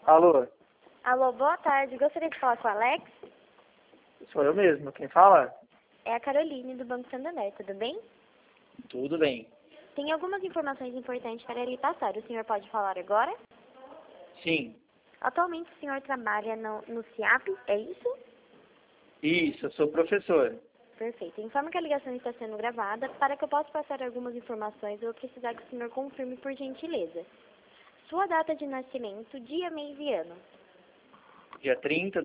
Alô, Alô, boa tarde. Gostaria de falar com o Alex? sou eu mesmo. Quem fala? É a Caroline, do Banco Santander, tudo bem? Tudo bem. Tem algumas informações importantes para lhe passar. O senhor pode falar agora? Sim. Atualmente o senhor trabalha no CIAP, é isso? Isso, eu sou professor. Perfeito. Informe que a ligação está sendo gravada. Para que eu possa passar algumas informações, eu vou precisar que o senhor confirme por gentileza. Sua data de nascimento, dia, mês e ano. Dia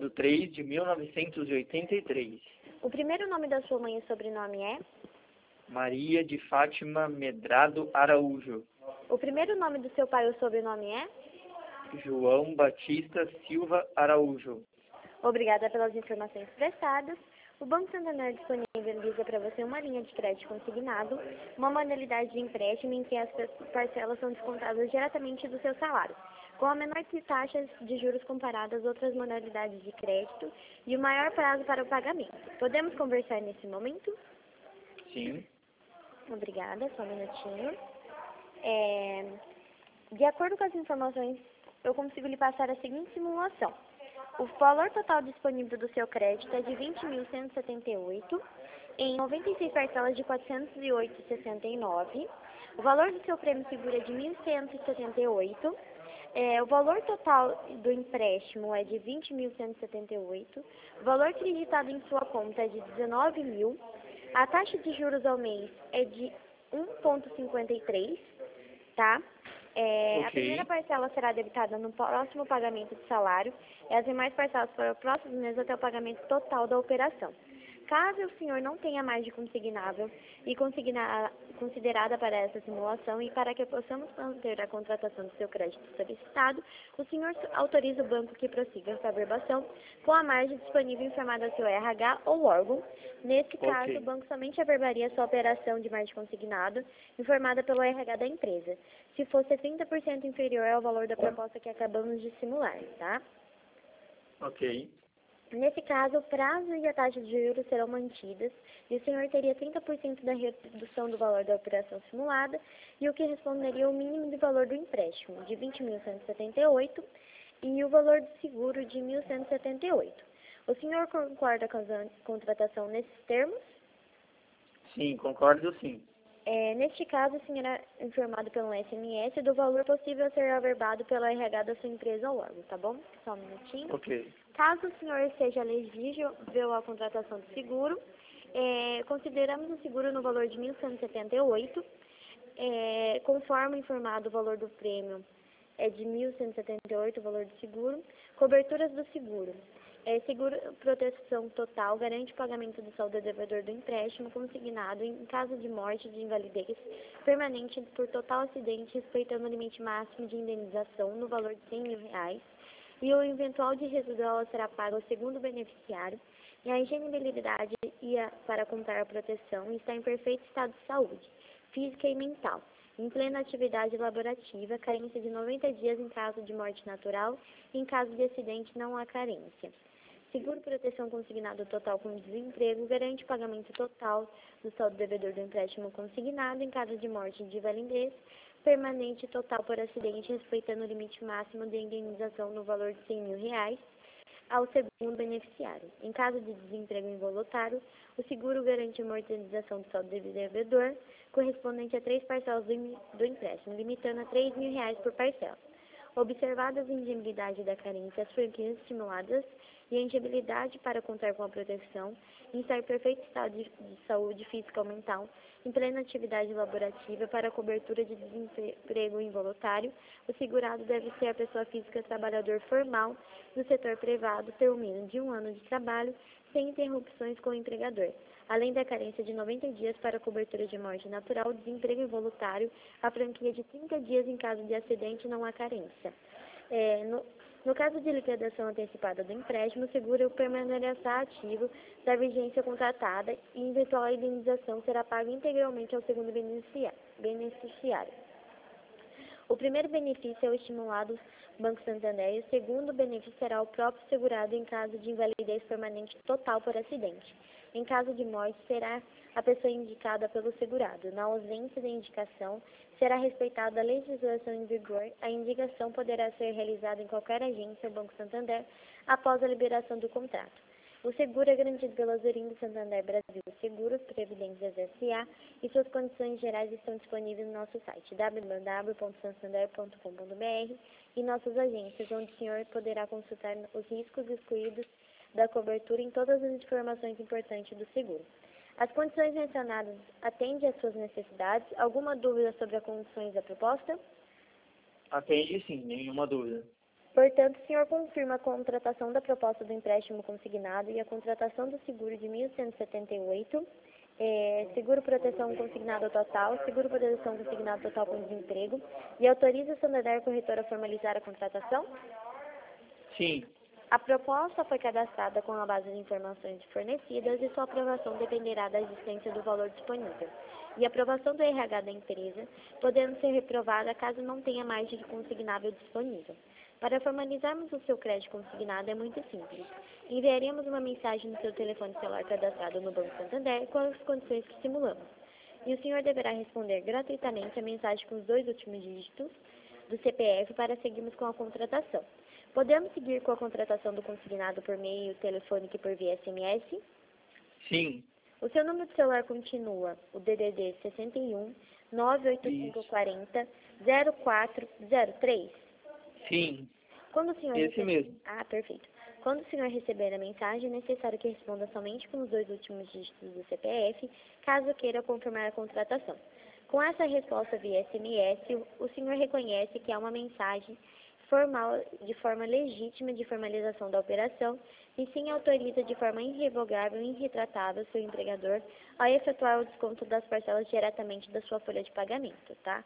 30/3/1983. O primeiro nome da sua mãe e sobrenome é? Maria de Fátima Medrado Araújo. O primeiro nome do seu pai ou sobrenome é? João Batista Silva Araújo. Obrigada pelas informações prestadas. O Banco Santander disponibiliza para você uma linha de crédito consignado, uma modalidade de empréstimo em que as parcelas são descontadas diretamente do seu salário, com a menor taxa de juros comparada às outras modalidades de crédito e o maior prazo para o pagamento. Podemos conversar nesse momento? Sim. Obrigada, só um minutinho. De acordo com as informações, eu consigo lhe passar a seguinte simulação. O valor total disponível do seu crédito é de 20.178 em 96 parcelas de 408,69. O valor do seu prêmio seguro é de 1.178. O valor total do empréstimo é de 20.178. O valor acreditado em sua conta é de 19.000. A taxa de juros ao mês é de 1,53, tá? A primeira parcela será debitada no próximo pagamento de salário e as demais parcelas para o próximo mês até o pagamento total da operação. Caso o senhor não tenha mais de consignável e considerada para essa simulação e para que possamos manter a contratação do seu crédito solicitado, o senhor autoriza o banco que prossiga com a averbação com a margem disponível informada ao seu RH ou órgão. Nesse caso, o banco somente averbaria a sua operação de margem consignado informada pelo RH da empresa, se fosse 30% inferior ao valor da proposta que acabamos de simular, tá? Ok. Nesse caso, o prazo e a taxa de juros serão mantidas e o senhor teria 30% da redução do valor da operação simulada e o que responderia ao mínimo de valor do empréstimo, de 20.178, e o valor do seguro de 1.178. O senhor concorda com a contratação nesses termos? Sim, concordo sim. Neste caso, o senhor é informado pelo SMS do valor possível a ser averbado pela RH da sua empresa ou órgão, tá bom? Só um minutinho. Ok. Caso o senhor seja elegível à contratação do seguro, consideramos o seguro no valor de 1.178. Conforme informado, o valor do prêmio é de 1.178, o valor do seguro. Coberturas do seguro. Seguro proteção total garante o pagamento do saldo devedor do empréstimo consignado em caso de morte de invalidez permanente por total acidente, respeitando o limite máximo de indenização no valor de R$ 100.000, e o eventual de residual será pago ao segundo beneficiário, e a ingenibilidade para contar a proteção está em perfeito estado de saúde, física e mental, em plena atividade laborativa, carência de 90 dias em caso de morte natural, e em caso de acidente não há carência. Seguro proteção consignado total com desemprego garante o pagamento total do saldo devedor do empréstimo consignado em caso de morte de invalidez permanente total por acidente, respeitando o limite máximo de indenização no valor de R$ 100.000 ao segundo beneficiário. Em caso de desemprego involuntário, o seguro garante a amortização do saldo devedor correspondente a 3 parcelas do empréstimo, limitando a R$ 3.000 por parcela. Observadas a indignidade da carência, as franquias estimuladas e a indignidade para contar com a proteção, em estar em perfeito estado de saúde física ou mental, em plena atividade laborativa para a cobertura de desemprego involuntário, o segurado deve ser a pessoa física trabalhador formal do setor privado, ter o mínimo de 1 ano de trabalho, sem interrupções com o empregador, além da carência de 90 dias para a cobertura de morte natural, desemprego involuntário, a franquia de 30 dias em caso de acidente não há carência. No caso de liquidação antecipada do empréstimo, o seguro permanecerá ativo da vigência contratada e eventual indenização será paga integralmente ao segundo beneficiário. O primeiro benefício é o estimulado Banco Santander e o segundo benefício será o próprio segurado em caso de invalidez permanente total por acidente. Em caso de morte, será a pessoa indicada pelo segurado. Na ausência da indicação, será respeitada a legislação em vigor. A indicação poderá ser realizada em qualquer agência ou Banco Santander após a liberação do contrato. O seguro é garantido pela Zurim do Santander Brasil Seguros Previdências S.A. e suas condições gerais estão disponíveis no nosso site www.santander.com.br e nossas agências, onde o senhor poderá consultar os riscos excluídos da cobertura em todas as informações importantes do seguro. As condições mencionadas atendem às suas necessidades? Alguma dúvida sobre as condições da proposta? Atende sim, nenhuma dúvida. Portanto, o senhor confirma a contratação da proposta do empréstimo consignado e a contratação do seguro de 1.178, seguro proteção consignado total, seguro proteção consignado total com desemprego, e autoriza a Santander Corretora a formalizar a contratação? Sim. A proposta foi cadastrada com a base de informações fornecidas e sua aprovação dependerá da existência do valor disponível e aprovação do RH da empresa, podendo ser reprovada caso não tenha margem de consignável disponível. Para formalizarmos o seu crédito consignado é muito simples. Enviaremos uma mensagem no seu telefone celular cadastrado no Banco Santander com as condições que simulamos. E o senhor deverá responder gratuitamente a mensagem com os 2 últimos dígitos do CPF para seguirmos com a contratação. Podemos seguir com a contratação do consignado por meio telefônico e por via SMS? Sim. O seu número de celular continua o DDD 61 98540 0403? Sim. Quando o senhor Esse mesmo. Ah, perfeito. Quando o senhor receber a mensagem, é necessário que responda somente com os 2 últimos dígitos do CPF, caso queira confirmar a contratação. Com essa resposta via SMS, o senhor reconhece que há uma mensagem formal de forma legítima de formalização da operação e sim autoriza de forma irrevogável e irretratável seu empregador a efetuar o desconto das parcelas diretamente da sua folha de pagamento, tá?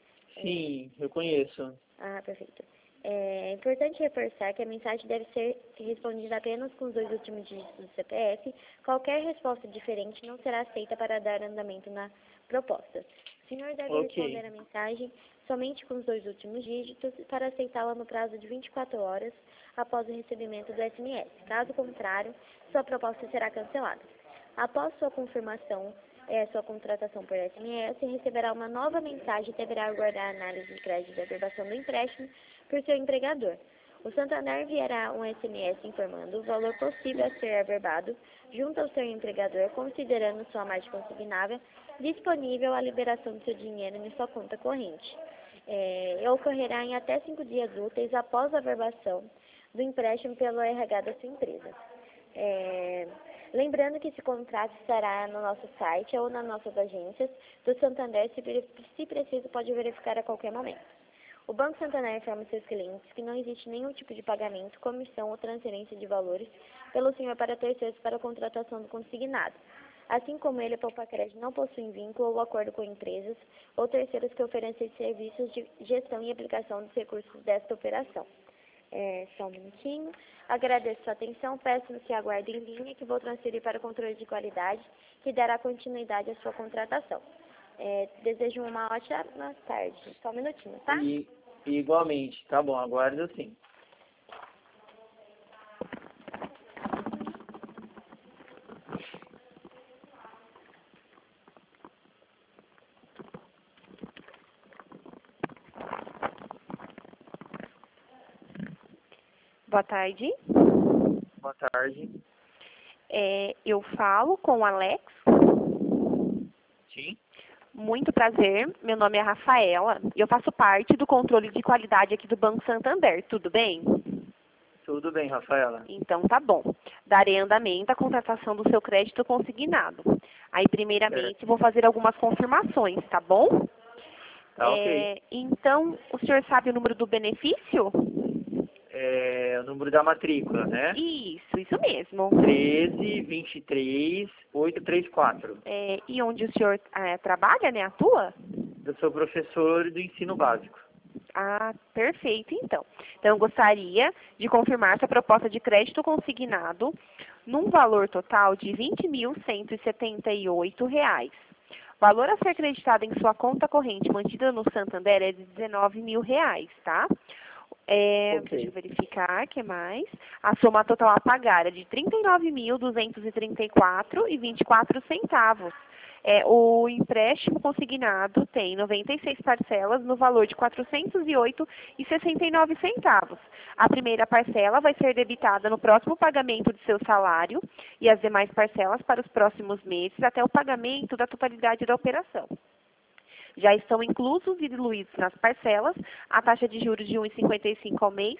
Sim, eu conheço. Ah, perfeito. É importante reforçar que a mensagem deve ser respondida apenas com os 2 últimos dígitos do CPF. Qualquer resposta diferente não será aceita para dar andamento na proposta. O senhor deve responder a mensagem somente com os 2 últimos dígitos para aceitá-la no prazo de 24 horas após o recebimento do SMS. Caso contrário, sua proposta será cancelada. Após sua confirmação, sua contratação por SMS, receberá uma nova mensagem e deverá aguardar a análise de crédito da averbação do empréstimo por seu empregador. O Santander enviará um SMS informando o valor possível a ser averbado junto ao seu empregador, considerando sua margem consignável disponível à liberação do seu dinheiro em sua conta corrente. Ocorrerá em até 5 dias úteis após a averbação do empréstimo pelo RH da sua empresa. Lembrando que esse contrato estará no nosso site ou nas nossas agências do Santander, se preciso, pode verificar a qualquer momento. O Banco Santander informa seus clientes que não existe nenhum tipo de pagamento, comissão ou transferência de valores pelo senhor para terceiros para a contratação do consignado. Assim como ele, a Poupacred não possui vínculo ou acordo com empresas ou terceiros que oferecem serviços de gestão e aplicação dos recursos desta operação. Só um minutinho. Agradeço sua atenção, peço que aguarde em linha que vou transferir para o controle de qualidade, que dará continuidade à sua contratação. Desejo uma ótima tarde. Só um minutinho, tá? Igualmente. Tá bom, aguardo sim. Boa tarde. Boa tarde. Eu falo com o Alex. Sim. Muito prazer. Meu nome é Rafaela e eu faço parte do controle de qualidade aqui do Banco Santander. Tudo bem? Tudo bem, Rafaela. Então tá bom. Darei andamento à contratação do seu crédito consignado. Aí, primeiramente, vou fazer algumas confirmações, tá bom? Tá ok. Então, o senhor sabe o número do benefício? O número da matrícula, né? Isso mesmo. 13.23.834. E onde o senhor trabalha, né? Atua? Eu sou professor do ensino básico. Ah, perfeito, então. Então, eu gostaria de confirmar sua proposta de crédito consignado num valor total de R$ 20.178. O valor a ser acreditado em sua conta corrente mantida no Santander é de R$ 19.000, tá? Deixa eu verificar, o que mais? A soma total a pagar é de R$ 39.234,24. O empréstimo consignado tem 96 parcelas no valor de R$ 408,69. A primeira parcela vai ser debitada no próximo pagamento de seu salário e as demais parcelas para os próximos meses até o pagamento da totalidade da operação. Já estão inclusos e diluídos nas parcelas a taxa de juros de 1,55 ao mês,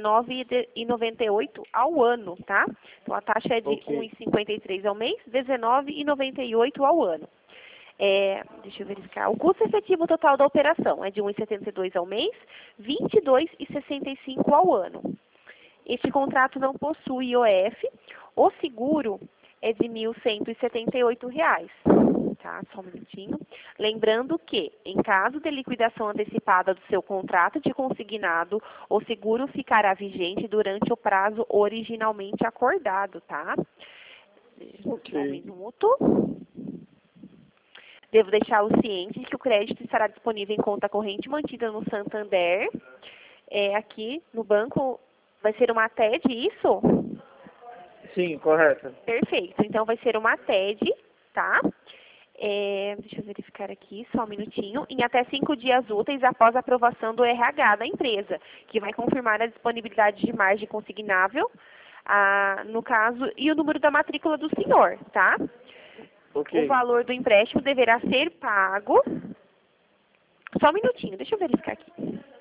19,98 ao ano, tá? Então, a taxa é de 1,53 ao mês, 19,98 ao ano. Deixa eu verificar. O custo efetivo total da operação é de 1,72 ao mês, 22,65 ao ano. Este contrato não possui IOF. O seguro é de R$ 1.178. Tá, só um minutinho. Lembrando que, em caso de liquidação antecipada do seu contrato de consignado, o seguro ficará vigente durante o prazo originalmente acordado, tá? Só um minuto. Devo deixar o ciente de que o crédito estará disponível em conta corrente mantida no Santander. Aqui no banco vai ser uma TED, isso? Sim, correto. Perfeito. Então, vai ser uma TED, tá? Deixa eu verificar aqui, só um minutinho. Em até 5 dias úteis após a aprovação do RH da empresa, que vai confirmar a disponibilidade de margem consignável, no caso, e o número da matrícula do senhor, tá? O valor do empréstimo deverá ser pago. Só um minutinho, deixa eu verificar aqui.